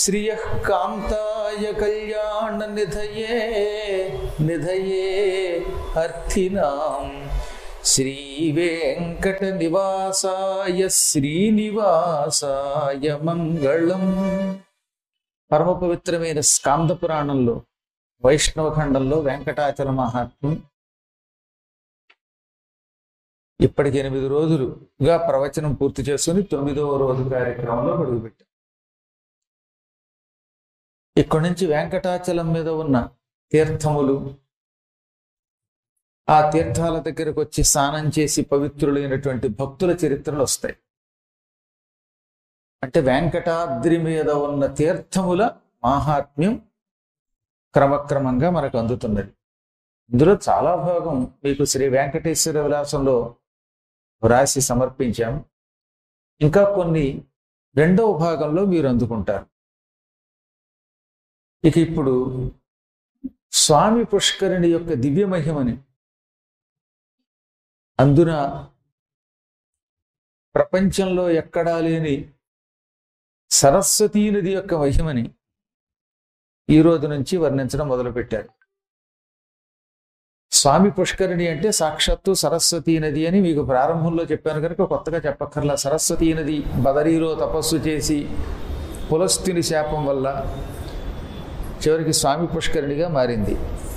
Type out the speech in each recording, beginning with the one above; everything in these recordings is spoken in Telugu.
శ్రియః కాంతాయ కళ్యాణ నిధయే నిధయే అర్థినాం శ్రీ వెంకట నివాసాయ శ్రీనివాసాయ మంగళం. పరమ పవిత్రమైన స్కాంద పురాణంలో వైష్ణవ ఖండంలో వెంకటాచల మహాత్మ్యం ఇప్పటికి 8 రోజులుగా ప్రవచనం పూర్తి చేసుకుని 9వ రోజు కార్యక్రమంలో అడుగుపెట్టాం. ఇక్కడి నుంచి వెంకటాచలం మీద ఉన్న తీర్థములు, ఆ తీర్థాల దగ్గరకు వచ్చి స్నానం చేసి పవిత్రులైనటువంటి భక్తుల చరిత్రలు వస్తాయి. అంటే వెంకటాద్రి మీద ఉన్న తీర్థముల మాహాత్మ్యం క్రమక్రమంగా మనకు అందుతున్నది. ఇందులో చాలా భాగం మీకు శ్రీ వెంకటేశ్వర విలాసంలో వ్రాసి సమర్పించాము. ఇంకా కొన్ని 2వ భాగంలో మీరు అందుకుంటారు. ఇక ఇప్పుడు స్వామి పుష్కరిణి యొక్క దివ్య మహిమని, అందున ప్రపంచంలో ఎక్కడా లేని సరస్వతీ నది యొక్క మహిమని ఈ రోజు నుంచి వర్ణించడం మొదలుపెట్టారు. స్వామి పుష్కరిణి అంటే సాక్షాత్తు సరస్వతీ నది అని మీకు ప్రారంభంలో చెప్పాను కనుక కొత్తగా చెప్పక్కర్లా. సరస్వతీ నది బదరీలో తపస్సు చేసి పులస్తుని శాపం వల్ల చివరికి స్వామి పుష్కరిణిగా మారింది.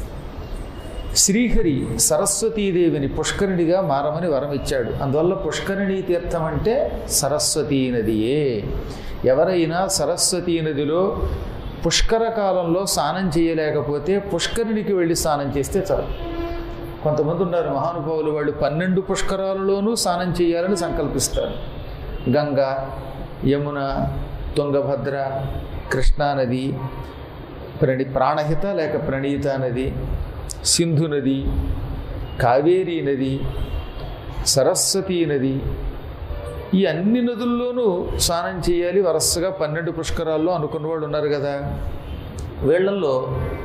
శ్రీహరి సరస్వతీదేవిని పుష్కరిణిగా మారమని వరం ఇచ్చాడు. అందువల్ల పుష్కరిణీ తీర్థం అంటే సరస్వతీ నదియే. ఎవరైనా సరస్వతీ నదిలో పుష్కర కాలంలో స్నానం చేయలేకపోతే పుష్కరిణికి వెళ్ళి స్నానం చేస్తే చాలు. కొంతమంది ఉన్నారు మహానుభావులు, వాళ్ళు 12 పుష్కరాలలోనూ స్నానం చేయాలని సంకల్పిస్తారు. గంగా, యమున, తుంగభద్ర, కృష్ణానది, ప్రాణహిత లేక ప్రణీత నది, సింధు నది, కావేరీ నది, సరస్వతీ నది, ఈ అన్ని నదుల్లోనూ స్నానం చేయాలి వరుసగా 12 పుష్కరాల్లో అనుకున్న వాళ్ళు ఉన్నారు కదా. వీళ్లలో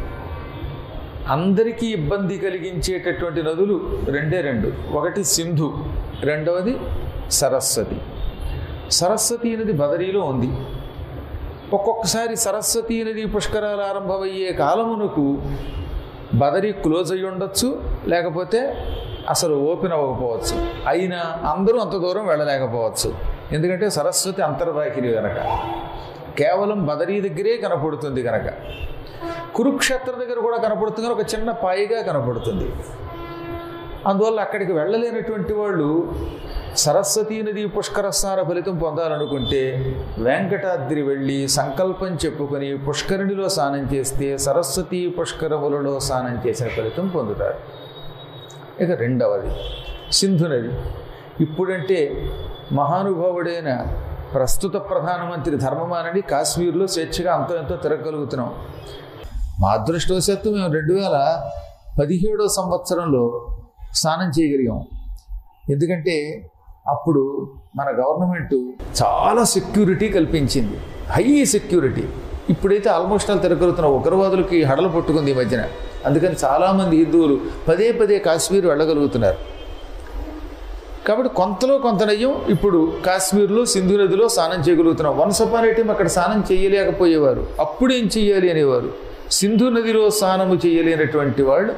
అందరికీ ఇబ్బంది కలిగించేటటువంటి నదులు 2. ఒకటి సింధు, రెండవది సరస్వతి. సరస్వతీ నది బదరీలో ఉంది. ఒక్కొక్కసారి సరస్వతీ నది పుష్కరాలు ఆరంభమయ్యే కాలమునకు బదరీ క్లోజ్ అయ్యి ఉండొచ్చు, లేకపోతే అసలు ఓపెన్ అవ్వకపోవచ్చు. అయినా అందరూ అంత దూరం వెళ్ళలేకపోవచ్చు. ఎందుకంటే సరస్వతి అంతర్వాహిని కనుక, కేవలం బదరీ దగ్గరే కనపడుతుంది కనుక. కురుక్షేత్ర దగ్గర కూడా కనపడుతుంది కనుక ఒక చిన్న పాయిగా కనపడుతుంది. అందువల్ల అక్కడికి వెళ్ళలేనటువంటి వాళ్ళు సరస్వతీ నది పుష్కర స్నాన ఫలితం పొందాలనుకుంటే వెంకటాద్రి వెళ్ళి సంకల్పం చెప్పుకొని పుష్కరిణిలో స్నానం చేస్తే సరస్వతీ పుష్కరములలో స్నానం చేసిన ఫలితం పొందుతారు. ఇక 2వది సింధు నది. ఇప్పుడంటే మహానుభావుడైన ప్రస్తుత ప్రధానమంత్రి ధర్మమానని కాశ్మీర్లో స్వేచ్ఛగా అంతో ఎంతో తిరగలుగుతున్నాం. మా అదృష్టవశాత్తు మేము 2017వ సంవత్సరంలో స్నానం చేయగలిగాం. ఎందుకంటే అప్పుడు మన గవర్నమెంట్ చాలా సెక్యూరిటీ కల్పించింది, హై సెక్యూరిటీ. ఇప్పుడైతే ఆల్మోస్ట్ ఆల్ తిరగలుగుతున్నాం. ఉగ్రవాదులకి హడలు పట్టుకుంది ఈ మధ్యన. అందుకని చాలామంది హిందువులు పదే కాశ్మీర్ వెళ్ళగలుగుతున్నారు. కాబట్టి కొంతలో కొంత నయ్యం ఇప్పుడు కాశ్మీర్లో సింధు నదిలో స్నానం చేయగలుగుతున్నాం. వన్స్ అపాన్ ఏ టైం అక్కడ స్నానం చేయలేకపోయేవారు. అప్పుడు ఏం చెయ్యాలి అనేవారు. సింధు నదిలో స్నానము చేయలేనటువంటి వాళ్ళు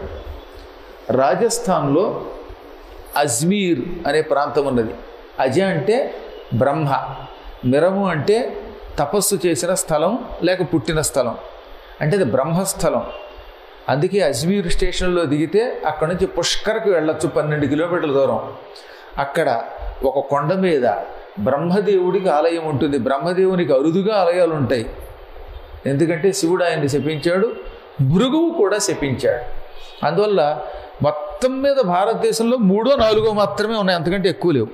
రాజస్థాన్లో అజ్మీర్ అనే ప్రాంతం ఉన్నది. అజ అంటే బ్రహ్మ, మిరము అంటే తపస్సు చేసిన స్థలం లేక పుట్టిన స్థలం, అంటే అది బ్రహ్మస్థలం. అందుకే అజ్మీర్ స్టేషన్లో దిగితే అక్కడ నుంచి పుష్కర్కి వెళ్ళొచ్చు 12 కిలోమీటర్ల దూరం. అక్కడ ఒక కొండ మీద బ్రహ్మదేవుడికి ఆలయం ఉంటుంది. బ్రహ్మదేవునికి అరుదుగా ఆలయాలు ఉంటాయి. ఎందుకంటే శివుడు ఆయన్ని శపించాడు, భృగువు కూడా శపించాడు. అందువల్ల మొత్తం మీద భారతదేశంలో 3, 4 మాత్రమే ఉన్నాయి, అంతకంటే ఎక్కువ లేవు.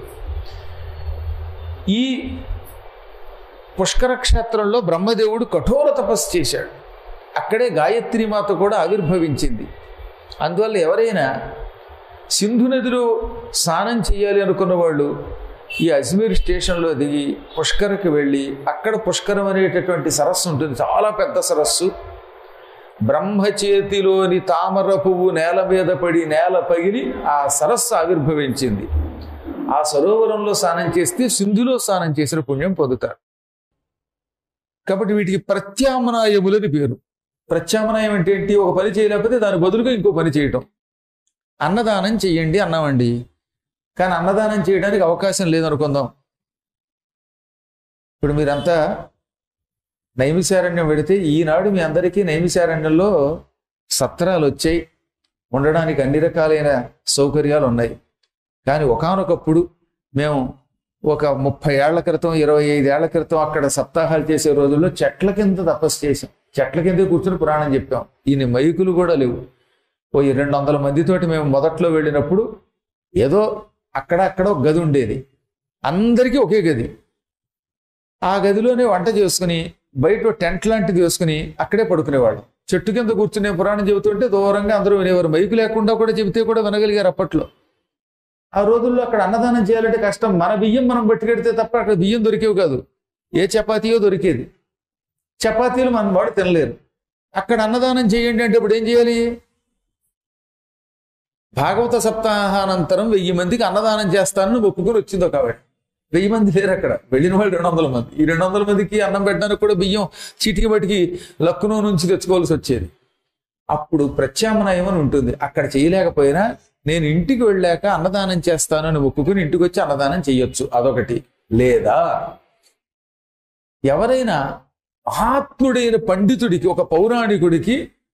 ఈ పుష్కర క్షేత్రంలో బ్రహ్మదేవుడు కఠోర తపస్సు చేశాడు. అక్కడే గాయత్రీమాత కూడా ఆవిర్భవించింది. అందువల్ల ఎవరైనా సింధు నదిలో స్నానం చేయాలి అనుకున్న వాళ్ళు ఈ అజ్మీర్ స్టేషన్లో దిగి పుష్కర్కి వెళ్ళి అక్కడ పుష్కరం అనేటటువంటి సరస్సు ఉంటుంది. చాలా పెద్ద సరస్సు. బ్రహ్మచేతిలోని తామర పువ్వు నేల మీద పడి నేల పగిలి ఆ సరస్సు ఆవిర్భవించింది. ఆ సరోవరంలో స్నానం చేస్తే సింధులో స్నానం చేసిన పుణ్యం పొందుతారు. కాబట్టి వీటికి ప్రత్యామ్నాయములని పేరు. ప్రత్యామ్నాయం అంటే ఏంటి? ఒక పని చేయలేకపోతే దాని బదులుగా ఇంకో పని చేయటం. అన్నదానం చెయ్యండి అన్నామండి, కానీ అన్నదానం చేయడానికి అవకాశం లేదనుకుందాం. ఇప్పుడు మీరంతా నైమిషారణ్యం పెడితే ఈనాడు మీ అందరికీ నైమిషారణ్యంలో సత్రాలు వచ్చాయి, ఉండడానికి అన్ని రకాలైన సౌకర్యాలు ఉన్నాయి. కానీ ఒకానొకప్పుడు మేము ఒక 30 ఏళ్ల క్రితం 25 ఏళ్ల క్రితం అక్కడ సప్తాహాలు చేసే రోజుల్లో చెట్ల కింద తపస్సు చేసాం. చెట్ల కింద కూర్చుని పురాణం చెప్పాం. ఈయన మైకులు కూడా లేవు. 200 మందితోటి మేము మొదట్లో వెళ్ళినప్పుడు ఏదో అక్కడ ఒక గది ఉండేది, అందరికీ ఒకే గది. ఆ గదిలోనే వంట చేసుకుని బయట టెంట్ లాంటిది వేసుకుని అక్కడే పడుకునేవాళ్ళు. చెట్టు కింద కూర్చునే పురాణం చెబుతుంటే దూరంగా అందరూ వినేవారు. మైకు లేకుండా కూడా చెబితే కూడా వినగలిగారు అప్పట్లో. ఆ రోజుల్లో అక్కడ అన్నదానం చేయాలంటే కష్టం. మన బియ్యం మనం పట్టుకెడితే తప్ప అక్కడ బియ్యం దొరికేవి కాదు. ఏ చపాతీయో దొరికేది. చపాతీలు మన వాడు తినలేరు. అక్కడ అన్నదానం చేయండి అంటే ఇప్పుడు ఏం చేయాలి? భాగవత సప్తాహానంతరం 1000 మందికి అన్నదానం చేస్తానని ఒప్పుకొని వచ్చింది ఒక ఆవిడ. 1000 మంది లేరు అక్కడ, వెళ్ళిన వాళ్ళు 200 మంది. ఈ 200 మందికి అన్నం పెట్టడానికి కూడా బియ్యం చీటికి బట్టికి లక్నో నుంచి తెచ్చుకోవాల్సి వచ్చేది. అప్పుడు ప్రత్యామ్నాయం అని ఉంటుంది. అక్కడ చేయలేకపోయినా నేను ఇంటికి వెళ్ళాక అన్నదానం చేస్తానని ఒప్పుకుని ఇంటికి వచ్చి అన్నదానం చేయొచ్చు, అదొకటి. లేదా ఎవరైనా మహాత్ముడైన పండితుడికి, ఒక పౌరాణికుడికి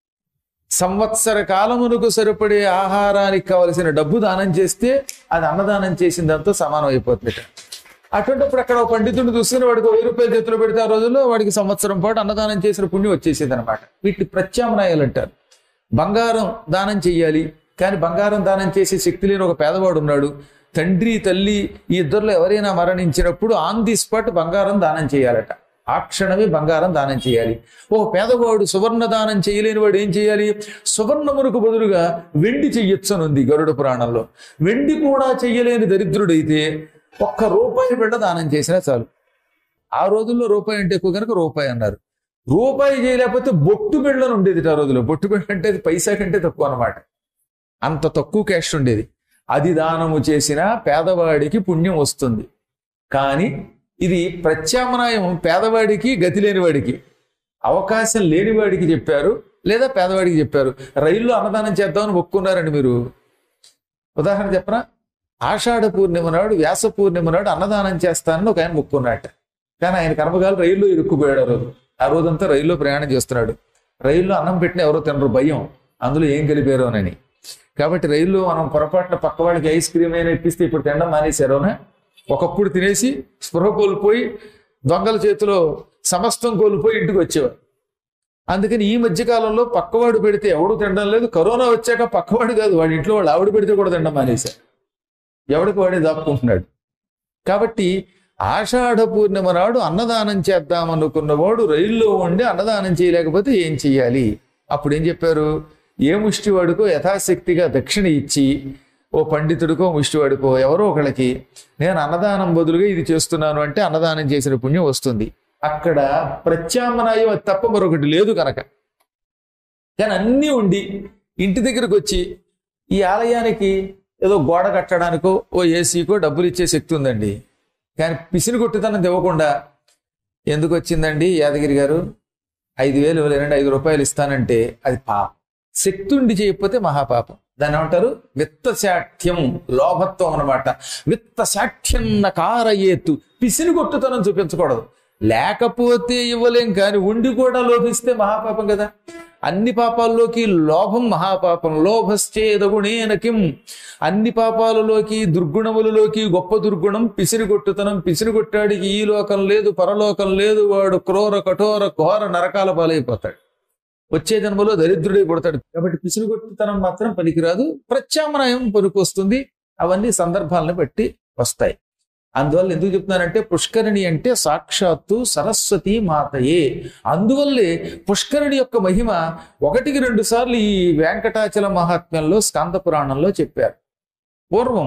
సంవత్సర కాలమునకు సరిపడే ఆహారానికి కావలసిన డబ్బు దానం చేస్తే అది అన్నదానం చేసిన దాంతో సమానం అయిపోతుంది. అటువంటిప్పుడు అక్కడ ఒక పండితుడిని చూసుకుని వాడికి 1000 రూపాయలు చేతిలో పెడితే ఆ రోజుల్లో వాడికి సంవత్సరం పాటు అన్నదానం చేసిన పుణ్యం వచ్చేసేది అనమాట. వీటిని ప్రత్యామ్నాయాలు అంటారు. బంగారం దానం చెయ్యాలి, కానీ బంగారం దానం చేసే శక్తి లేని ఒక పేదవాడు ఉన్నాడు. తండ్రి తల్లి ఈ ఇద్దరిలో ఎవరైనా మరణించినప్పుడు ఆన్ ది స్పాట్ బంగారం దానం చేయాలట. ఆ క్షణమే బంగారం దానం చేయాలి. ఓ పేదవాడు సువర్ణ దానం చేయలేని వాడు ఏం చేయాలి? సువర్ణమునకు బదులుగా వెండి చెయ్యొచ్చనుంది గరుడ పురాణంలో. వెండి కూడా చెయ్యలేని దరిద్రుడైతే ₹1 బిళ్ళ దానం చేసినా చాలు. ఆ రోజుల్లో రూపాయి అంటే ఎక్కువ కనుక రూపాయి అన్నారు. రూపాయి చేయలేకపోతే బొట్టు బిళ్ళను ఉండేది ఆ రోజుల్లో. బొట్టు బిళ్ళ అంటే అది పైసా కంటే తక్కువ అనమాట. అంత తక్కువ క్యాష్ ఉండేది. అది దానము చేసినా పేదవాడికి పుణ్యం వస్తుంది. కానీ ఇది ప్రత్యామ్నాయం పేదవాడికి, గతి లేనివాడికి. అవకాశం లేనివాడికి చెప్పారు, లేదా పేదవాడికి చెప్పారు. రైల్లో అన్నదానం చేద్దామని ఒప్పుకున్నారండి మీరు. ఉదాహరణ చెప్పనా? ఆషాఢ పూర్ణిమ నాడు, వ్యాస పూర్ణిమ నాడు అన్నదానం చేస్తానని ఒక ఆయన మొక్కున్నట్ట. కానీ ఆయన కర్మగాలు రైల్లో ఇరుక్కుపోయాడు. ఆ రోజు ఆ రోజంతా రైల్లో ప్రయాణం చేస్తున్నాడు. రైల్లో అన్నం పెట్టిన ఎవరో తినరు, భయం, అందులో ఏం కలిపారోనని. కాబట్టి రైల్లో మనం పొరపాటున పక్కవాడికి ఐస్ క్రీమ్ అయినా ఇప్పిస్తే ఇప్పుడు తినడం మానేశారోనా? ఒకప్పుడు తినేసి స్పృహ కోల్పోయి దొంగల చేతిలో సమస్తం కోల్పోయి ఇంటికి వచ్చేవారు. అందుకని ఈ మధ్యకాలంలో పక్కవాడు పెడితే ఎవడు తినడం లేదు. కరోనా వచ్చాక పక్కవాడు కాదు, వాడి ఇంట్లో వాళ్ళు ఆవిడ పెడితే కూడా తినడం మానేశారు. ఎవడికి వాడే దాక్కుంటున్నాడు. కాబట్టి ఆషాఢ పూర్ణిమ నాడు అన్నదానం చేద్దామనుకున్నవాడు రైల్లో ఉండి అన్నదానం చేయలేకపోతే ఏం చెయ్యాలి? అప్పుడు ఏం చెప్పారు? ఏ ముష్టివాడికో యథాశక్తిగా దక్షిణ ఇచ్చి, ఓ పండితుడికో ముష్టివాడికో ఎవరో ఒకళ్ళకి నేను అన్నదానం బదులుగా ఇది చేస్తున్నాను అంటే అన్నదానం చేసిన పుణ్యం వస్తుంది. అక్కడ ప్రత్యామ్నాయం అది తప్ప మరొకటి లేదు కనుక. కానీ అన్నీ ఉండి ఇంటి దగ్గరకు వచ్చి ఈ ఆలయానికి ఏదో గోడ కట్టడానికో ఓ ఏసీకో డబ్బులు ఇచ్చే శక్తి ఉందండి. కానీ పిసిని కొట్టుతనం ఇవ్వకుండా ఎందుకు వచ్చిందండి యాదగిరి గారు 5,000 ఇవ్వలేనండి, ₹5 ఇస్తానంటే అది పాపం. శక్తి ఉండి చేయకపోతే మహాపాపం. దాన్ని ఏమంటారు? విత్తశాఠ్యం, లోభత్వం అనమాట. విత్తశాఠ్యం నకారయేతు, పిసిని కొట్టుతనం చూపించకూడదు. లేకపోతే ఇవ్వలేం, కానీ ఉండి కూడా లోభిస్తే మహాపాపం కదా. అన్ని పాపాల్లోకి లోభం మహాపాపం. లోభశ్చేదగుణేన కిం, అన్ని పాపాలలోకి దుర్గుణములలోకి గొప్ప దుర్గుణం పిసిరిగొట్టుతనం. పిసిరిగొట్టాడికి ఈ లోకం లేదు, పరలోకం లేదు. వాడు క్రూర కఠోర ఘోర నరకాల పాలైపోతాడు. వచ్చే జన్మలో దరిద్రుడై పుడతాడు. కాబట్టి పిసిరిగొట్టుతనం మాత్రం పనికిరాదు. ప్రత్యామ్నాయం పనికొస్తుంది. అవన్నీ సందర్భాలను బట్టి వస్తాయి. అందువల్ల ఎందుకు చెప్తున్నానంటే పుష్కరిణి అంటే సాక్షాత్తు సరస్వతి మాతయే. అందువల్లే పుష్కరిణి యొక్క మహిమ 1-2 సార్లు ఈ వెంకటాచల మహాత్మ్యంలో స్కాంద పురాణంలో చెప్పారు. పూర్వం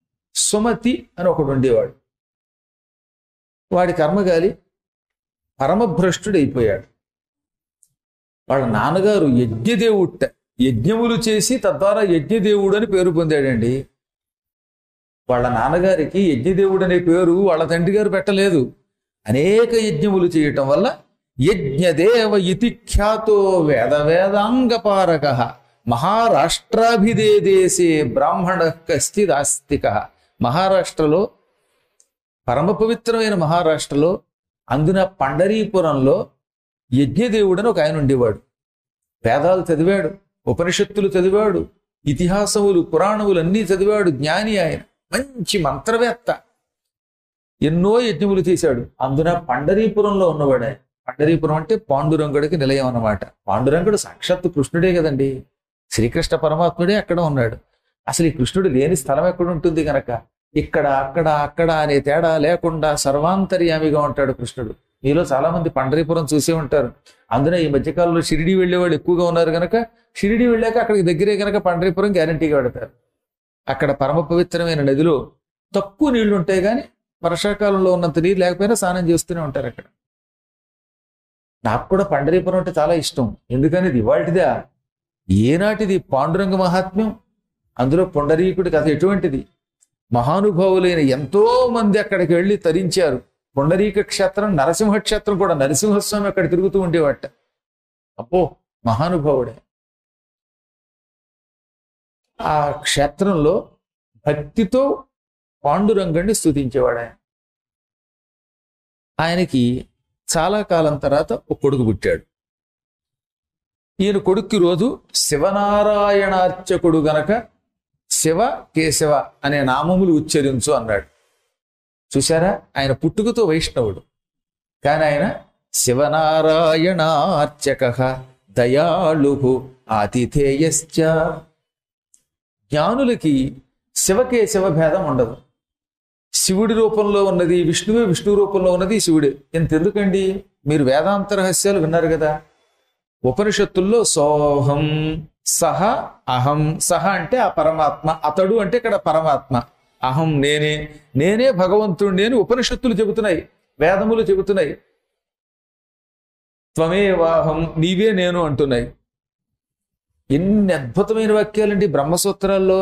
సుమతి అని ఒకడు ఉండేవాడు. వాడి కర్మగాలి పరమభ్రష్టుడు అయిపోయాడు. వాళ్ళ నాన్నగారు యజ్ఞదేవుట, యజ్ఞములు చేసి తద్వారా యజ్ఞదేవుడు అని పేరు పొందాడండి. వాళ్ళ నాన్నగారికి యజ్ఞదేవుడు అనే పేరు వాళ్ళ తండ్రి గారు పెట్టలేదు. అనేక యజ్ఞములు చేయటం వల్ల యజ్ఞదేవ ఇతి ఖ్యాతో వేద వేదాంగపారక మహారాష్ట్రాభిదే దేశే బ్రాహ్మణ కశ్చిదాస్తిక. మహారాష్ట్రలో, పరమ పవిత్రమైన మహారాష్ట్రలో, అందున పండరీపురంలో యజ్ఞదేవుడని ఒక ఆయన ఉండేవాడు. వేదాలు చదివాడు, ఉపనిషత్తులు చదివాడు, ఇతిహాసములు పురాణములు అన్నీ చదివాడు. జ్ఞాని ఆయన, మంచి మంత్రవేత్త. ఎన్నో యజ్ఞములు చేశాడు. అందున పండరీపురంలో ఉన్నవాడు ఆయన. పండరీపురం అంటే పాండురంగుడికి నిలయం అన్నమాట. పాండురంగుడు సాక్షాత్తు కృష్ణుడే కదండి, శ్రీకృష్ణ పరమాత్ముడే అక్కడ ఉన్నాడు. అసలు ఈ కృష్ణుడు లేని స్థలం ఎక్కడ ఉంటుంది గనక ఇక్కడ అక్కడ అక్కడ అనే తేడా లేకుండా సర్వాంతర్యామిగా ఉంటాడు కృష్ణుడు. మీలో చాలా మంది పండరీపురం చూసే ఉంటారు. అందులో ఈ మధ్యకాలంలో షిరిడి వెళ్ళేవాళ్ళు ఎక్కువగా ఉన్నారు కనుక షిరిడి వెళ్ళాక అక్కడికి దగ్గరే కనుక పండరీపురం గ్యారంటీగా పెడతారు. అక్కడ పరమ పవిత్రమైన నదిలో తక్కువ నీళ్లు ఉంటాయి, కానీ వర్షాకాలంలో ఉన్నంత నీరు లేకపోయినా స్నానం చేస్తూనే ఉంటారు అక్కడ. నాకు కూడా పండరీపురం అంటే చాలా ఇష్టం. ఎందుకని ఇది ఇవాళటిదా, ఏనాటిది పాండురంగ మహాత్మ్యం. అందులో పుండరీకుడి కథ ఎటువంటిది. మహానుభావులైన ఎంతో మంది అక్కడికి వెళ్ళి తరించారు. పుండరీక క్షేత్రం, నరసింహ క్షేత్రం కూడా, నరసింహస్వామి అక్కడ తిరుగుతూ ఉండేవాట. అప్పో మహానుభావుడే. ఆ క్షేత్రంలో భక్తితో పాండురంగుడిని స్తుతించేవాడు ఆయన. ఆయనకి చాలా కాలం తర్వాత ఒక కొడుకు పుట్టాడు. ఈయన కొడుక్కి రోజు శివనారాయణార్చకుడు గనక శివ కేశవ అనే నామములు ఉచ్చరించు అన్నాడు. చూశారా, ఆయన పుట్టుకతో వైష్ణవుడు, కానీ ఆయన శివనారాయణార్చక దయాళు ఆతిథేయశ్చ. జ్ఞానులకి శివకేశవ భేదం ఉండదు. శివుడి రూపంలో ఉన్నది విష్ణువే, విష్ణు రూపంలో ఉన్నది శివుడే. ఎంతెందుకండి, మీరు వేదాంత రహస్యాలు విన్నారు కదా. ఉపనిషత్తుల్లో సోహం సహ అహం, సహ అంటే ఆ పరమాత్మ, అతడు అంటే ఇక్కడ పరమాత్మ, అహం నేనే, నేనే భగవంతుడిని అని ఉపనిషత్తులు చెబుతున్నాయి, వేదములు చెబుతున్నాయి. త్వమేవాహం, నీవే నేను అంటున్నాయి. ఎన్ని అద్భుతమైన వాక్యాలండి బ్రహ్మసూత్రాల్లో.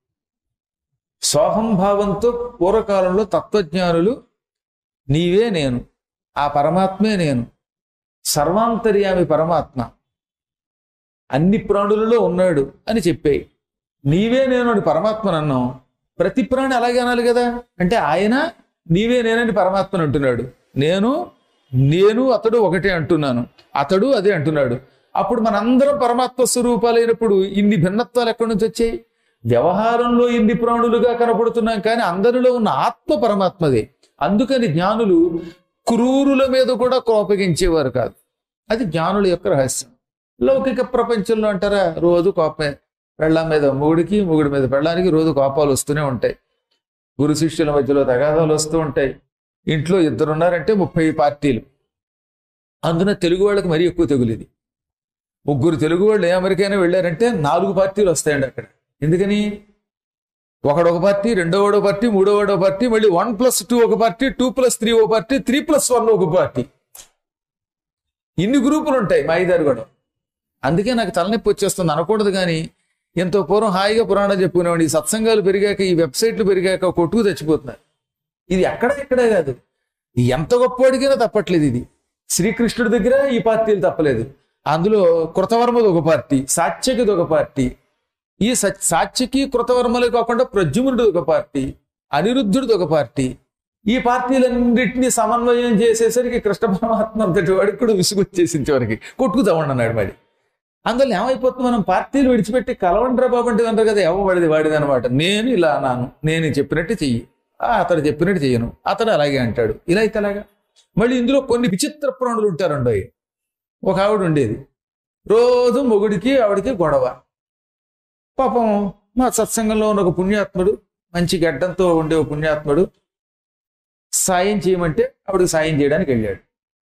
సోహం భావంతో పూర్వకాలంలో తత్వజ్ఞానులు నీవే నేను, ఆ పరమాత్మే నేను, సర్వాంతర్యామి పరమాత్మ, అన్ని ప్రాణులలో ఉన్నాడు అని చెప్పాయి. నీవే నేను అని పరమాత్మను అన్నాం. ప్రతి ప్రాణి అలాగే అనాలి కదా. అంటే ఆయన నీవే నేనని పరమాత్మను అంటున్నాడు, నేను అతడు ఒకటే అంటున్నాను, అతడు అదే అంటున్నాడు. అప్పుడు మనందరం పరమాత్మ స్వరూపాలైనప్పుడు ఇన్ని భిన్నత్వాలు ఎక్కడి నుంచి వచ్చాయి? వ్యవహారంలో ఇన్ని ప్రాణులుగా కనపడుతున్నాం, కానీ అందరిలో ఉన్న ఆత్మ పరమాత్మదే. అందుకని జ్ఞానులు క్రూరుల మీద కూడా కోపగించేవారు కాదు. అది జ్ఞానుల యొక్క రహస్యం. లౌకిక ప్రపంచంలో అంటారా, రోజు కోపమే. పెళ్ళాం మీద మొగుడికి, మొగుడి మీద పెళ్ళానికి రోజు కోపాలు వస్తూనే ఉంటాయి. గురు శిష్యుల మధ్యలో తగాదాలు వస్తూ ఉంటాయి. ఇంట్లో ఇద్దరున్నారంటే 30 పార్టీలు. అందున తెలుగు వాళ్ళకి మరీ ఎక్కువ తెగులిది. 3 తెలుగు వాళ్ళు ఏ అమెరికైనా వెళ్ళారంటే 4 పార్టీలు వస్తాయండి అక్కడ. ఎందుకని? ఒకడొక పార్టీ, రెండోవాడో పార్టీ, మూడోవాడో పార్టీ, మళ్ళీ 1+2 ఒక పార్టీ, 2+3 ఒక పార్టీ, 3+1 ఒక పార్టీ. ఇన్ని గ్రూపులు ఉంటాయి మా ఇద్దరు కూడా. అందుకే నాకు తలనొప్పి వచ్చేస్తుంది అనకూడదు, కానీ ఎంతో పూర్వం హాయిగా పురాణాలు చెప్పుకునేవాడు. ఈ సత్సంగాలు పెరిగాక, ఈ వెబ్సైట్లు పెరిగాక కొట్టుకు తెచ్చిపోతున్నారు. ఇది ఎక్కడే కాదు, ఎంత గొప్పవాడికైనా తప్పట్లేదు. ఇది శ్రీకృష్ణుడి దగ్గర ఈ పార్టీలు తప్పలేదు. అందులో కృతవర్మది ఒక పార్టీ, సాత్యకిది ఒక పార్టీ. ఈ సాత్యకి కృతవర్మలే కాకుండా ప్రద్యుమ్నుడు ఒక పార్టీ, అనిరుద్ధుడిది ఒక పార్టీ. ఈ పార్టీలన్నింటినీ సమన్వయం చేసేసరికి కృష్ణ పరమాత్మ అంతటి వాడికి కూడా విసుగొచ్చేసింది. చివరికి కొట్టుకుతామండి అన్నాడు. మరి అందులో ఏమైపోతుంది, మనం పార్టీలు విడిచిపెట్టి కలవండ్రా బాబు అంటే అంటారు కదా, వాడిది అనమాట. నేను ఇలా అన్నాను, నేను చెప్పినట్టు చెయ్యి, అతడు చెప్పినట్టు చెయ్యను, అతడు అలాగే అంటాడు. ఇలా అయితే అలాగా. మళ్ళీ ఇందులో కొన్ని విచిత్ర ప్రాణులు ఉంటారండి. ఒక ఆవిడ ఉండేది, రోజు మొగుడికి ఆవిడికి గొడవ. పాపం మా సత్సంగంలో ఉన్న ఒక పుణ్యాత్ముడు, మంచి గడ్డంతో ఉండే ఒక పుణ్యాత్ముడు సాయం చేయమంటే ఆవిడకి సాయం చేయడానికి వెళ్ళాడు.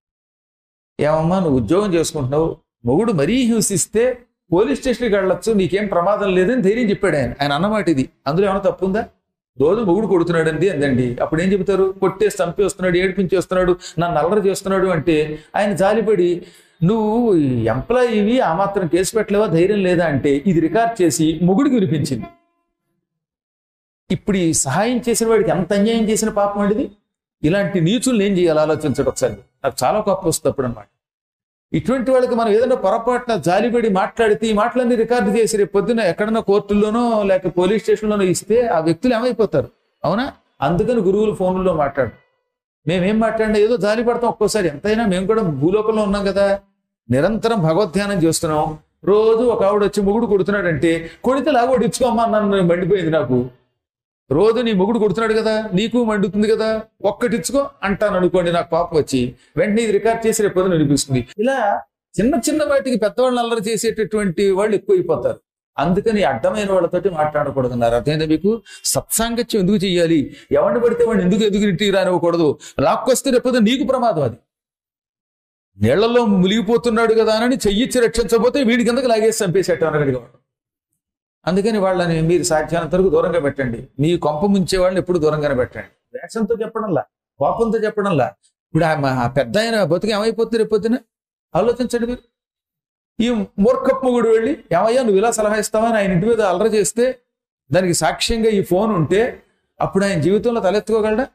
ఏమమ్మా నువ్వు ఉద్యోగం చేసుకుంటున్నావు, మొగుడు మరీ హింసిస్తే పోలీస్ స్టేషన్కి వెళ్ళొచ్చు, నీకేం ప్రమాదం లేదని ధైర్యం చెప్పాడు ఆయన అన్నమాట ఇది. అందులో ఏమైనా తప్పుందా? రోజు మొగుడు కొడుతున్నాడు అందండి. అప్పుడు ఏం చెబుతారు? కొట్టేసి చంపి వస్తున్నాడు, ఏడిపించి వస్తున్నాడు, నన్ను అల్లరి చేస్తున్నాడు అంటే ఆయన జాలిపడి, నువ్వు ఎంప్లాయీవి, ఆ మాత్రం కేసు పెట్టలేవా, ధైర్యం లేదా అంటే ఇది రికార్డ్ చేసి మొగుడికి వినిపించింది. ఇప్పుడు ఈ సహాయం చేసిన వాడికి ఎంత అన్యాయం చేసిన పాపం అండిది. ఇలాంటి నీచుల్ని ఏం చేయాలి ఆలోచించడం ఒకసారి. నాకు చాలా కోపం వస్తుంది అప్పుడు అనమాట. ఇటువంటి వాళ్ళకి మనం ఏదైనా పొరపాటున జాలిపడి మాట్లాడితే ఈ మాటలన్నీ రికార్డు చేసి రేపు పొద్దున్న ఎక్కడన్నా కోర్టుల్లోనో లేక పోలీస్ స్టేషన్లోనో ఇస్తే ఆ వ్యక్తులు ఏమైపోతారు? అవునా? అందుకని గురువులు ఫోన్లలో మాట్లాడు. మేమేం మాట్లాడినా ఏదో జాలి పడతాం ఒక్కోసారి. ఎంతైనా మేము కూడా భూలోకంలో ఉన్నాం కదా, నిరంతరం భగవద్ధ్యానం చేస్తున్నాం. రోజు ఒక ఆవిడ వచ్చి మొగుడు కొడుతున్నాడంటే కొడితే లాగోడు ఇచ్చుకోమ్మా నన్ను మండిపోయింది నాకు. రోజు నీ మొగుడు కొడుతున్నాడు కదా, నీకు మండుతుంది కదా, ఒక్కటి ఇచ్చుకో అంటాను అనుకోండి, నాకు పాపం వచ్చి వెంటనే ఇది రికార్డ్ చేసి రేపు పొద్దున వినిపిస్తుంది. ఇలా చిన్న చిన్న వాటికి పెద్దవాళ్ళని అల్లరి చేసేటటువంటి వాళ్ళు ఎక్కువైపోతారు. అందుకని అడ్డమైన వాళ్ళతోటి మాట్లాడకూడదన్నారు. అర్థమైందా మీకు? సత్సాంగత్యం ఎందుకు చెయ్యాలి? ఎవరిని పడితే వాడిని ఎందుకు ఇంటికి రానివ్వకూడదు. లాక్కొస్తే రేపు నీకు ప్రమాదం. అది నీళ్లలో మునిగిపోతున్నాడు కదా అని చెయ్యిచ్చి రక్షించకపోతే వీడి కిందకి లాగేసి చంపేసేటవాడు. అందుకని వాళ్ళని మీరు సాధ్యానంత వరకు దూరంగా పెట్టండి. మీ కొంప ముంచే వాళ్ళని ఎప్పుడు దూరంగానే పెట్టండి. వేషంతో చెప్పడంలా, కోపంతో చెప్పడంలా. ఇప్పుడు ఆ పెద్ద ఆయన బతుకు ఏమైపోతుంది రేపు పొద్దున ఆలోచించండి మీరు. ఈ మూర్ఖప్పగుడు వెళ్ళి ఏమయ్యా నువ్వు ఇలా సలహా ఇస్తావా అని ఆయన ఇంటి మీద అల్లరి చేస్తే దానికి సాక్ష్యంగా ఈ ఫోన్ ఉంటే అప్పుడు ఆయన జీవితంలో తలెత్తుకోగలడా?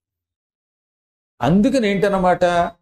అందుకని ఏంటన్నమాట,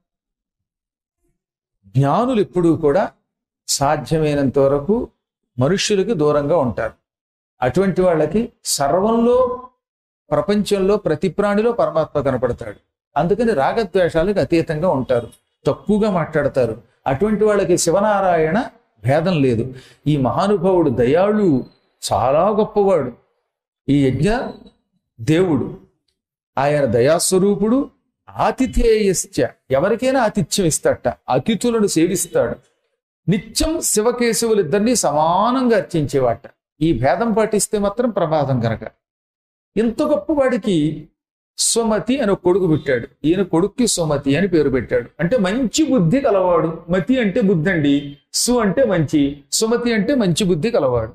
జ్ఞానులు ఎప్పుడూ కూడా సాధ్యమైనంత వరకు మనుష్యులకి దూరంగా ఉంటారు. అటువంటి వాళ్ళకి సర్వంలో, ప్రపంచంలో ప్రతి ప్రాణిలో పరమాత్మ కనపడతాడు. అందుకని రాగద్వేషాలకు అతీతంగా ఉంటారు, తక్కువగా మాట్లాడతారు. అటువంటి వాళ్ళకి శివనారాయణ భేదం లేదు. ఈ మహానుభావుడు దయాళు, చాలా గొప్పవాడు. ఈ యజ్ఞ దేవుడు, ఆయన దయాస్వరూపుడు. ఆతిథేయశ్చ, ఎవరికైనా ఆతిథ్యం ఇస్తాడట, అతిథులను సేవిస్తాడు. నిత్యం శివకేశవులిద్దరినీ సమానంగా అర్చించేవాట. ఈ భేదం పాటిస్తే మాత్రం ప్రమాదం కనుక. ఇంత గొప్పవాడికి సుమతి అని ఒక కొడుకు పెట్టాడు. ఈయన కొడుక్కి సుమతి అని పేరు పెట్టాడు. అంటే మంచి బుద్ధి కలవాడు. మతి అంటే బుద్ధి అండి, సు అంటే మంచి, సుమతి అంటే మంచి బుద్ధి కలవాడు.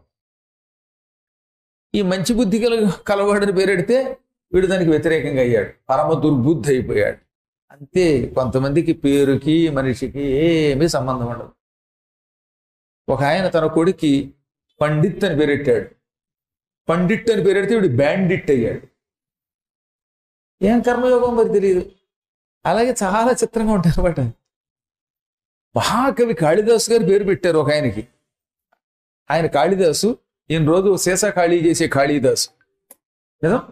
ఈ మంచి బుద్ధి కలవాడని పేరెడితే వీడు దానికి వ్యతిరేకంగా అయ్యాడు, పరమ దుర్బుద్ధి అయిపోయాడు. అంతే. కొంతమందికి పేరుకి మనిషికి ఏమీ సంబంధం ఉండదు. ఒక ఆయన తన కొడుక్కి పండిత్ అని పేరెట్టాడు. పండిట్ అని పేరెడితే వీడు బ్యాండిట్ అయ్యాడు. ఏం కర్మయోగం మరి తెలియదు. అలాగే చాలా చిత్రంగా ఉంటాయి అన్నమాట. మహాకవి కాళిదాసు గారి పేరు పెట్టారు ఒక ఆయనకి. ఆయన కాళిదాసు, ఈయన రోజు సీసా ఖాళీ చేసే కాళిదాసు. నిజం,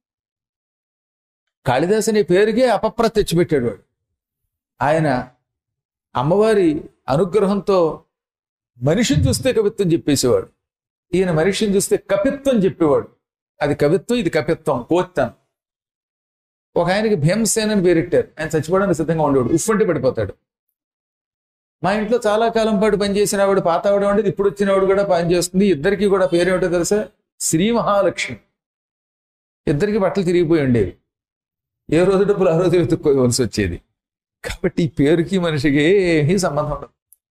కాళిదాసు అనే పేరుకే అపప్ర తెచ్చిపెట్టాడు వాడు. ఆయన అమ్మవారి అనుగ్రహంతో మనిషిని చూస్తే కవిత్వం చెప్పేసేవాడు. ఈయన మనిషిని చూస్తే కపిత్వం చెప్పేవాడు. అది కవిత్వం, ఇది కపిత్వం, కోత్తాను. ఒక ఆయనకి భీమసేన్ అని పేరెట్టారు. ఆయన చచ్చిపోవడానికి సిద్ధంగా ఉండేవాడు, ఉఫ్ అంటే పడిపోతాడు. మా ఇంట్లో చాలా కాలం పాటు పనిచేసిన ఆవిడ, పాత ఆవిడ ఉండేది, ఇప్పుడు వచ్చిన ఆవిడ కూడా పనిచేస్తుంది. ఇద్దరికి కూడా పేరేమిటో తెలుసా? శ్రీ మహాలక్ష్మి. ఇద్దరికి బట్టలు తిరిగిపోయి ఉండేవి. ఏ రోజు డబ్బులు ఆ రోజు వెతుక్కోవలసి వచ్చేది. కాబట్టి ఈ పేరుకి మనిషికి ఏమీ సంబంధం ఉండదు.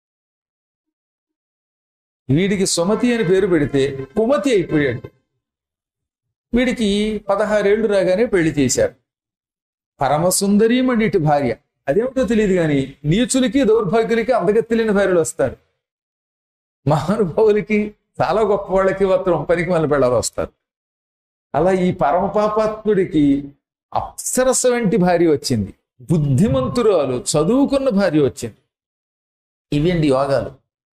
వీడికి సుమతి అని పేరు పెడితే కుమతి అయిపోయాడు. వీడికి 16 ఏళ్ళు రాగానే పెళ్లి చేశారు. పరమసుందరీమణి ఇటు భార్య. అదేమిటో తెలియదు కానీ నీచులకి దౌర్భాగ్యులకి అందగత్తెలేని భార్యలు వస్తారు. మహానుభావులకి, చాలా గొప్ప వాళ్ళకి మాత్రం పనికి మళ్ళీ పెళ్ళాలు వస్తారు. అలా ఈ పరమ పాపాత్ముడికి అప్సరస వంటి భార్య వచ్చింది. బుద్ధిమంతురాలు, చదువుకున్న భార్య వచ్చింది. ఇవేంటి యోగాలు.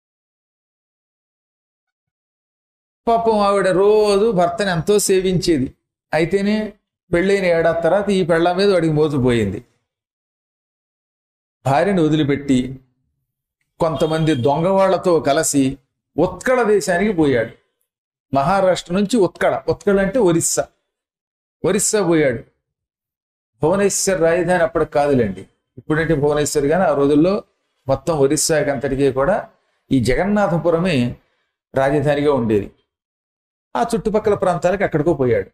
పాపం ఆవిడ రోజు భర్తని ఎంతో సేవించేది. అయితేనే పెళ్ళైన ఏడాది తర్వాత ఈ పెళ్ళ మీద వాడికి మోసపోయింది. భార్యను వదిలిపెట్టి కొంతమంది దొంగవాళ్లతో కలిసి ఉత్కళ దేశానికి పోయాడు. మహారాష్ట్ర నుంచి ఉత్కళ అంటే ఒరిస్సా పోయాడు. భువనేశ్వర్ రాజధాని అప్పటికి కాదులేండి, ఇప్పుడంటే భువనేశ్వర్, కానీ ఆ రోజుల్లో మొత్తం ఒరిస్సాకి అంతటికీ కూడా ఈ జగన్నాథపురమే రాజధానిగా ఉండేది. ఆ చుట్టుపక్కల ప్రాంతాలకు ఎక్కడికో పోయాడు.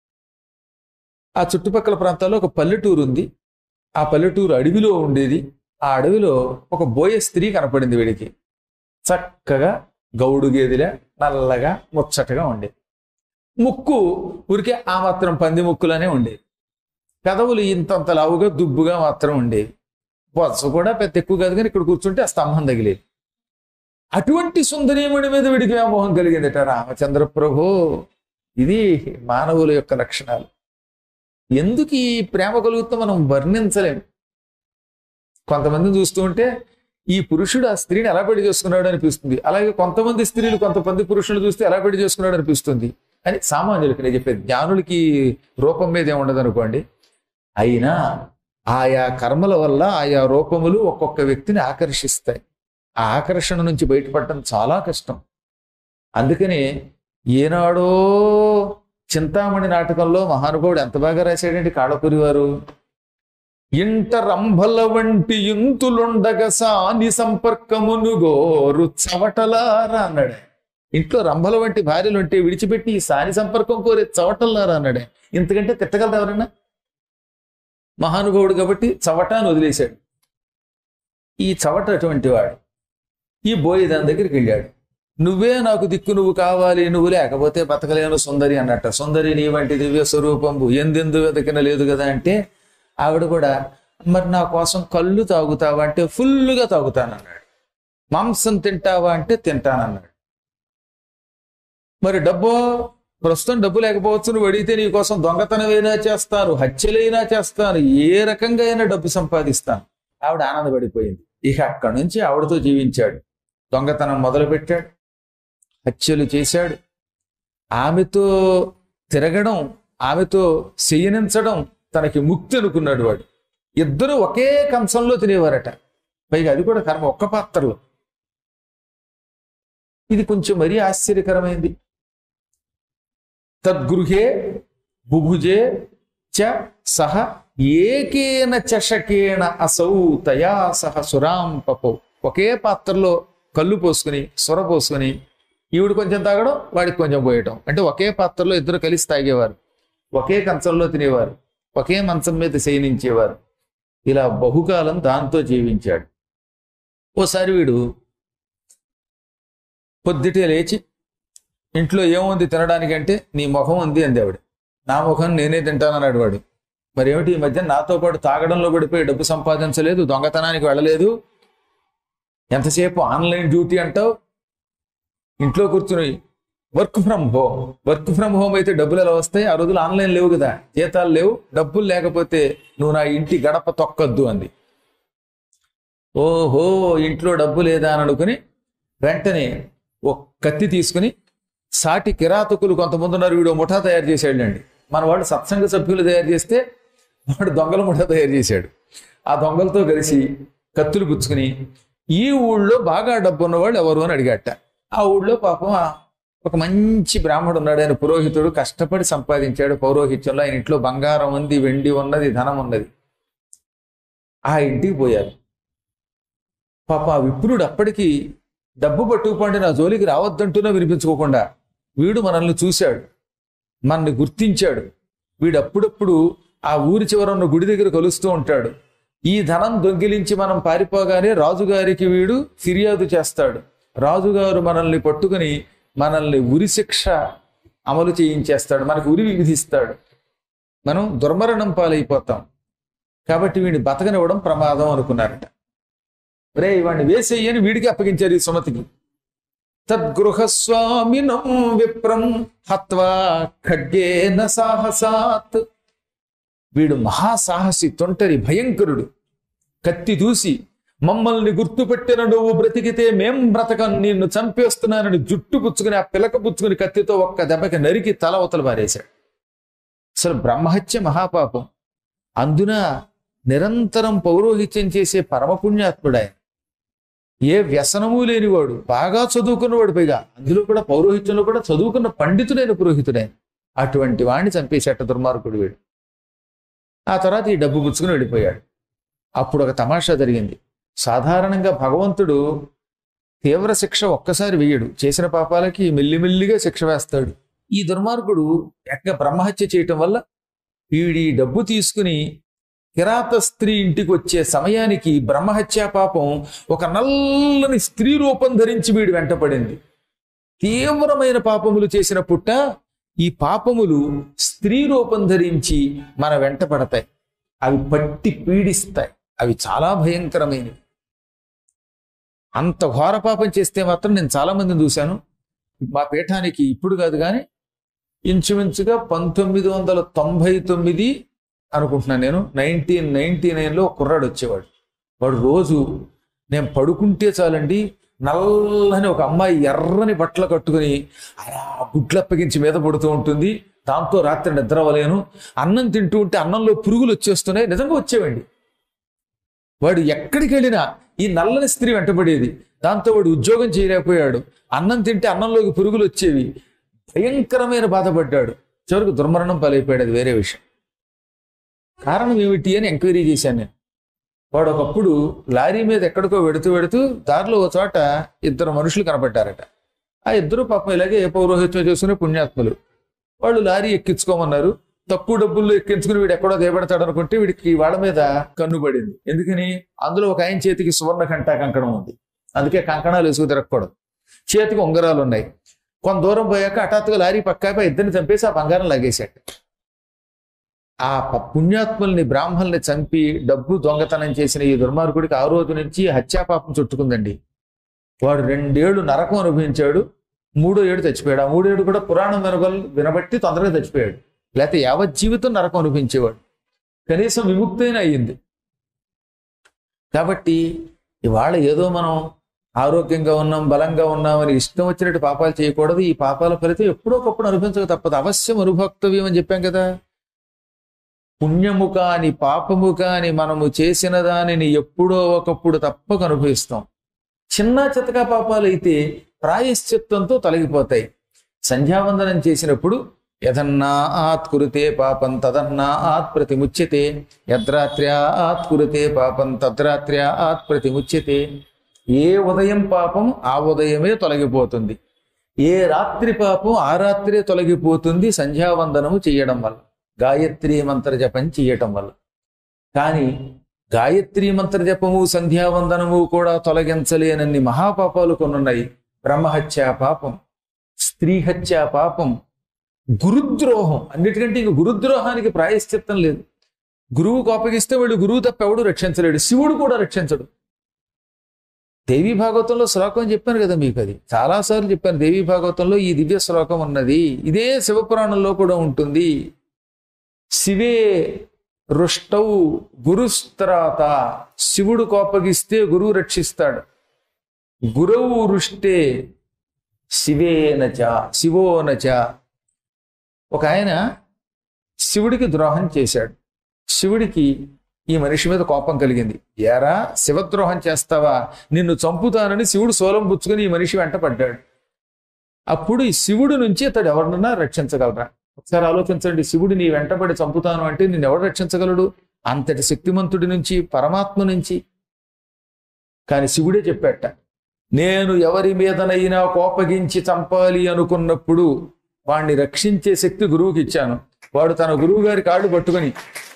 ఆ చుట్టుపక్కల ప్రాంతాల్లో ఒక పల్లెటూరు ఉంది. ఆ పల్లెటూరు అడవిలో ఉండేది. ఆ అడవిలో ఒక బోయ స్త్రీ కనపడింది వీడికి. చక్కగా గౌడు గేదెలా నల్లగా ముచ్చటగా ఉండేది. ముక్కు ఊరికే ఆ మాత్రం పంది ముక్కులానే ఉండేది. పెదవులు ఇంతంత లావుగా దుబ్బుగా మాత్రం ఉండేవి. బొత్స కూడా పెద్ద ఎక్కువ కాదు, కానీ ఇక్కడ కూర్చుంటే ఆ స్తంభం తగిలేది. అటువంటి సుందరీమణి మీద వీడికి వ్యామోహం కలిగిందట. రామచంద్ర ప్రభు, ఇది మానవుల యొక్క లక్షణాలు. ఎందుకు ఈ ప్రేమ కలుగుతుందో మనం వర్ణించలేము. కొంతమందిని చూస్తూ ఉంటే ఈ పురుషుడు ఆ స్త్రీని ఎలా పెళ్లి చేసుకున్నాడు అనిపిస్తుంది, అలాగే కొంతమంది స్త్రీలు కొంతమంది పురుషులు చూస్తే ఎలా పెళ్లి చేసుకున్నాడు అనిపిస్తుంది అని సామాన్యులకి నేను చెప్పేది. జ్ఞానులకి రూపం మీద ఏముండదు అనుకోండి. అయినా ఆయా కర్మల వల్ల ఆయా రూపములు ఒక్కొక్క వ్యక్తిని ఆకర్షిస్తాయి. ఆ ఆకర్షణ నుంచి బయటపడటం చాలా కష్టం. అందుకని ఏనాడో చింతామణి నాటకంలో మహానుభావుడు ఎంత బాగా రాశాడంటే కాళకూరి వారు, ఇంట రంభల వంటి ఇంతులుండగ సాని సంపర్కమును గోరు చవటలారా అన్నాడు. ఇంట్లో రంభల వంటి భార్యలు ఉంటే విడిచిపెట్టి ఈ సాని సంపర్కం కోరే చవటలారా అన్నాడే. ఇంతకంటే తిట్టగలరు ఎవరన్నా? మహానుభావుడు కాబట్టి చవటాన్ని వదిలేశాడు. ఈ చవట అటువంటి వాడు. ఈ బోయిదాని దగ్గరికి వెళ్ళాడు. నువ్వే నాకు దిక్కు, నువ్వు కావాలి, నువ్వు లేకపోతే బతకలేను సుందరి అన్నట్ట. సుందరి నీ వంటి దివ్య స్వరూపంబు ఎందెందు వెతకిన లేదు కదా అంటే, ఆవిడ కూడా మరి నా కోసం కళ్ళు తాగుతావా అంటే ఫుల్లుగా తాగుతానన్నాడు. మాంసం తింటావా అంటే తింటానన్నాడు. మరి డబ్బు ప్రస్తుతం డబ్బు లేకపోవచ్చు, నువ్వు అడిగితే నీ కోసం దొంగతనమైనా చేస్తాను, హత్యలైనా చేస్తాను, ఏ రకంగా అయినా డబ్బు సంపాదిస్తాను. ఆవిడ ఆనందపడిపోయింది. ఇక అక్కడి నుంచి ఆవిడతో జీవించాడు. దొంగతనం మొదలుపెట్టాడు, హత్యలు చేశాడు, ఆమెతో తిరగడం, ఆమెతో శయనించడం తనకి ముక్తి అనుకున్నాడు వాడు. ఇద్దరు ఒకే కంచంలో తినేవారట. పైగా అది కూడా కర్మ, ఒక్క పాత్రలో. ఇది కొంచెం మరీ ఆశ్చర్యకరమైంది. తద్గృహే బుభుజే చ సహ ఏకేన చషకేణ అసౌ తయా సహ సురాం పపౌ. ఒకే పాత్రలో కళ్ళు పోసుకుని సొర పోసుకుని ఈవిడ కొంచెం తాగడం, వాడికి కొంచెం పోయటం. అంటే ఒకే పాత్రలో ఇద్దరు కలిసి తాగేవారు, ఒకే కంచంలో తినేవారు, ఒకే మంచం మీద శయనించేవారు. ఇలా బహుకాలం దాంతో జీవించాడు. ఓసారి వీడు పొద్దుటే లేచి ఇంట్లో ఏముంది తినడానికంటే నీ ముఖం ఉంది అంది ఆవిడ. నా ముఖం నేనే తింటానన్నాడు వాడు. మరేమిటి ఈ మధ్య నాతో పాటు తాగడంలో పడిపోయి డబ్బు సంపాదించలేదు, దొంగతనానికి వెళ్ళలేదు, ఎంతసేపు ఆన్లైన్ డ్యూటీ అంటావు, ఇంట్లో కూర్చుని work from home. Work from home అయితే డబ్బులు ఎలా వస్తాయి? ఆ రోజులు ఆన్లైన్ లేవు కదా, జీతాలు లేవు, డబ్బులు లేకపోతే నువ్వు నా ఇంటి గడప తొక్కొద్దు అంది. ఓహో, ఇంట్లో డబ్బు లేదా అని అనుకుని వెంటనే ఒక కత్తి తీసుకుని, సాటి కిరాతకులు కొంతమంది ఉన్నారు, వీడు ముఠా తయారు చేశాడండి. మన వాడు సత్సంగ సభ్యులు తయారు చేస్తే వాడు దొంగల ముఠా తయారు చేశాడు. ఆ దొంగలతో కలిసి కత్తులు పుచ్చుకుని ఈ ఊళ్ళో బాగా డబ్బు ఉన్నవాళ్ళు ఎవరు అని అడిగాట. ఆ ఊళ్ళో పాపం ఒక మంచి బ్రాహ్మడు ఉన్నాడు, ఆయన పురోహితుడు, కష్టపడి సంపాదించాడు పౌరోహిత్యంలో. ఆయన ఇంట్లో బంగారం ఉంది, వెండి ఉన్నది, ధనం ఉన్నది. ఆ ఇంటికి పోయారు. పాప ఆ విప్రుడు అప్పటికి డబ్బు పట్టుకుపోండి నా జోలికి రావద్దంటూనే వినిపించుకోకుండా వీడు మనల్ని చూశాడు, మనల్ని గుర్తించాడు. వీడు అప్పుడప్పుడు ఆ ఊరి చివర ఉన్న గుడి దగ్గర కలుస్తూ ఉంటాడు. ఈ ధనం దొంగిలించి మనం పారిపోగానే రాజుగారికి వీడు ఫిర్యాదు చేస్తాడు. రాజుగారు మనల్ని పట్టుకుని మనల్ని ఉరి శిక్ష అమలు చేయించేస్తాడు, మనకు ఉరి విధిస్తాడు, మనం దుర్మరణం పాలైపోతాం. కాబట్టి వీడిని బతకనివ్వడం ప్రమాదం అనుకున్నారట. రే వాడిని వేసేయని వీడికి అప్పగించారు ఈ సుమతికి. తద్గృహస్వామినం విప్రం హత్వా ఖడ్గేన సాహసాత్. వీడు మహాసాహసి, తొంటరి, భయంకరుడు. కత్తి దూసి మమ్మల్ని గుర్తుపెట్టిన నువ్వు బ్రతికితే మేం బ్రతకం, నిన్ను చంపేస్తున్నానని జుట్టు పుచ్చుకుని ఆ పిలక పుచ్చుకుని కత్తితో ఒక్క దెబ్బకి నరికి తల అవతల పారేశాడు. అసలు బ్రహ్మహత్య మహాపాపం. అందున నిరంతరం పౌరోహిత్యం చేసే పరమపుణ్యాత్ముడాయన. ఏ వ్యసనము లేనివాడు, బాగా చదువుకున్నవాడు, పైగా అందులో కూడా పౌరోహిత్యంలో కూడా చదువుకున్న పండితుడైన పురోహితుడైన. అటువంటి వాడిని చంపేసేట దుర్మార్గుడు వీడు. ఆ తర్వాత ఈ డబ్బు పుచ్చుకుని వెళ్ళిపోయాడు. అప్పుడు ఒక తమాషా జరిగింది. సాధారణంగా భగవంతుడు తీవ్ర శిక్ష ఒక్కసారి వేయడు, చేసిన పాపాలకి మెల్లిమెల్లిగా శిక్ష వేస్తాడు. ఈ దుర్మార్గుడు ఎక్క బ్రహ్మహత్య చేయటం వల్ల వీడి డబ్బు తీసుకుని కిరాత స్త్రీ ఇంటికి వచ్చే సమయానికి బ్రహ్మహత్యా పాపం ఒక నల్లని స్త్రీ రూపం ధరించి వీడు వెంటపడింది. తీవ్రమైన పాపములు చేసిన పుట్ట ఈ పాపములు స్త్రీ రూపం ధరించి మన వెంట పడతాయి, అవి పట్టి పీడిస్తాయి, అవి చాలా భయంకరమైనవి. అంత ఘోర పాపం చేస్తే మాత్రం నేను చాలా మందిని చూశాను. మా పీఠానికి ఇప్పుడు కాదు కానీ ఇంచుమించుగా 1999 అనుకుంటున్నాను నేను, 1999లో కుర్రాడు వచ్చేవాడు. వాడు రోజు నేను పడుకుంటే చాలండి, నల్లని ఒక అమ్మాయి ఎర్రని బట్టలు కట్టుకుని అలా గుడ్లు అప్పగించి మీద పడుతూ ఉంటుంది. దాంతో రాత్రి నిద్ర అవ్వలేను. అన్నం తింటూ ఉంటే అన్నంలో పురుగులు వచ్చేస్తున్నాయి. నిజంగా వచ్చేవండి. వాడు ఎక్కడికి వెళ్ళినా ఈ నల్లని స్త్రీ వెంటబడేది. దాంతో వాడు ఉద్యోగం చేయలేకపోయాడు. అన్నం తింటే అన్నంలోకి పురుగులు వచ్చేవి. భయంకరమైన బాధపడ్డాడు. చివరికి దుర్మరణం పాలైపోయాడు. అది వేరే విషయం. కారణం ఏమిటి అని ఎంక్వైరీ చేశాను నేను. వాడు ఒకప్పుడు లారీ మీద ఎక్కడికో వెడుతూ వెడుతూ దారిలో ఒక చోట ఇద్దరు మనుషులు కనపడ్డారట. ఆ ఇద్దరు పాపం ఇలాగే పౌరోహిత్యం చేసుకునే పుణ్యాత్ములు. వాళ్ళు లారీ ఎక్కించుకోమన్నారు. తక్కువ డబ్బుల్లో ఎక్కించుకుని వీడు ఎక్కడో దేబడతాడు అనుకుంటే వీడికి వాళ్ళ మీద కన్ను పడింది. ఎందుకని? అందులో ఒక ఆయన చేతికి సువర్ణ కంటా కంకణం ఉంది. అందుకే కంకణాలు వేసుకు తిరగకూడదు. చేతికి ఉంగరాలు ఉన్నాయి. కొంత దూరం పోయాక హఠాత్తుగా లారీ పక్కాపై ఇద్దరిని చంపేసి ఆ బంగారం లాగేశాడు. ఆ పుణ్యాత్ముల్ని బ్రాహ్మణుల్ని చంపి డబ్బు దొంగతనం చేసిన ఈ దుర్మార్గుడికి ఆ రోజు నుంచి హత్యాపాపం చుట్టుకుందండి. వాడు 2 ఏళ్ళు నరకం అనుభవించాడు. 3వ ఏడు చచ్చిపోయాడు. ఆ 3వ ఏడు కూడా పురాణం వినబట్టి తొందరగా చచ్చిపోయాడు. లేకపోతే యావత్ జీవితం నరకం అనుభవించేవాడు. కనీసం విముక్తైన అయ్యింది. కాబట్టి ఇవాళ ఏదో మనం ఆరోగ్యంగా ఉన్నాం, బలంగా ఉన్నామని ఇష్టం వచ్చినట్టు పాపాలు చేయకూడదు. ఈ పాపాల ఫలితం ఎప్పుడో ఒకప్పుడు అనుభవించక తప్పదు. అవశ్యం అనుభక్తవ్యం అని చెప్పాం కదా. పుణ్యము కాని పాపము కాని మనము చేసిన దానిని ఎప్పుడో ఒకప్పుడు తప్పక అనుభవిస్తాం. చిన్న చితకా పాపాలు అయితే ప్రాయశ్చిత్తంతో తొలగిపోతాయి. సంధ్యావందనం చేసినప్పుడు యథన్నా ఆత్ కురుతే పాపం తదన్నా ఆత్ ప్రతిముచ్యతే, యద్రాత్ర్యా ఆత్ కురుతే పాపం తద్రాత్ర్యా ఆత్ ప్రతిముచ్యతే. ఏ ఉదయం పాపం ఆ ఉదయమే తొలగిపోతుంది. ఏ రాత్రి పాపం ఆ రాత్రే తొలగిపోతుంది సంధ్యావందనము చేయడం వల్ల, గాయత్రీ మంత్ర జపం చేయటం వల్ల. కానీ గాయత్రీ మంత్ర జపము సంధ్యావందనము కూడా తొలగించలేనన్ని మహాపాపాలు కొనున్నాయి. బ్రహ్మహత్యా పాపం, స్త్రీహత్యా పాపం, గురుద్రోహం. అన్నిటికంటే ఇంక గురుద్రోహానికి ప్రాయశ్చిత్తం లేదు. గురువు కోపగిస్తే వాడు గురువు తప్ప ఎవడు రక్షించలేడు. శివుడు కూడా రక్షించడు. దేవీ భాగవతంలో శ్లోకం చెప్పాను కదా మీకు. అది చాలాసార్లు చెప్పాను. దేవీ భాగవతంలో ఈ దివ్య శ్లోకం ఉన్నది. ఇదే శివపురాణంలో కూడా ఉంటుంది. శివే రుష్టౌ గురుస్త్రాత. శివుడు కోపగిస్తే గురువు రక్షిస్తాడు. గురువు రుష్టే శివేనచ శివోనచ. ఒక ఆయన శివుడికి ద్రోహం చేశాడు. శివుడికి ఈ మనిషి మీద కోపం కలిగింది. ఏరా శివద్రోహం చేస్తావా, నిన్ను చంపుతానని శివుడు సోలం పుచ్చుకొని ఈ మనిషి వెంట పడ్డాడు. అప్పుడు ఈ శివుడు నుంచి అతడు ఎవరినన్నా రక్షించగలరా? ఒకసారి ఆలోచించండి. శివుడు నీ వెంటబడి చంపుతాను అంటే నిన్ను ఎవడు రక్షించగలడు? అంతటి శక్తిమంతుడి నుంచి, పరమాత్మ నుంచి. కానీ శివుడే చెప్పాట, నేను ఎవరి మీదనైనా కోపగించి చంపాలి అనుకున్నప్పుడు వాణ్ణి రక్షించే శక్తి గురువుకి ఇచ్చాను. వాడు తన గురువు గారి కాళ్ళు పట్టుకొని,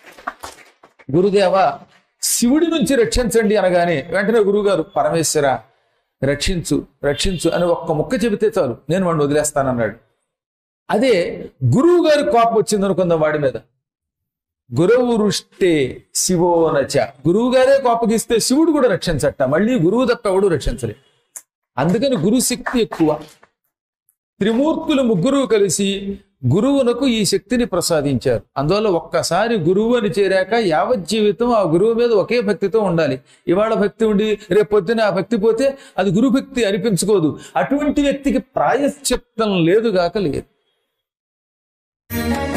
గురుదేవా శివుడి నుంచి రక్షించండి అనగానే వెంటనే గురువుగారు, పరమేశ్వర రక్షించు రక్షించు అని ఒక్క ముక్క చెబితే చాలు, నేను వాడిని వదిలేస్తానన్నాడు. అదే గురువు గారి కోపం వచ్చింది అనుకుందాం వాడి మీద, గురువు రుష్టే శివోనచ. గురువు గారే కోపగిస్తే శివుడు కూడా రక్షించట. మళ్ళీ గురువు తప్ప ఎవడు రక్షించలే. అందుకని గురు శక్తి ఎక్కువ. త్రిమూర్తులు ముగ్గురు కలిసి గురువునకు ఈ శక్తిని ప్రసాదించారు. అందువల్ల ఒక్కసారి గురువు అని చేరాక యావజ్జీవితం ఆ గురువు మీద ఒకే భక్తితో ఉండాలి. ఇవాళ భక్తి ఉండి రేపు పొద్దున ఆ భక్తి పోతే అది గురు భక్తి అనిపించుకోదు. అటువంటి వ్యక్తికి ప్రాయశ్చిత్తం లేదుగాక లేదు.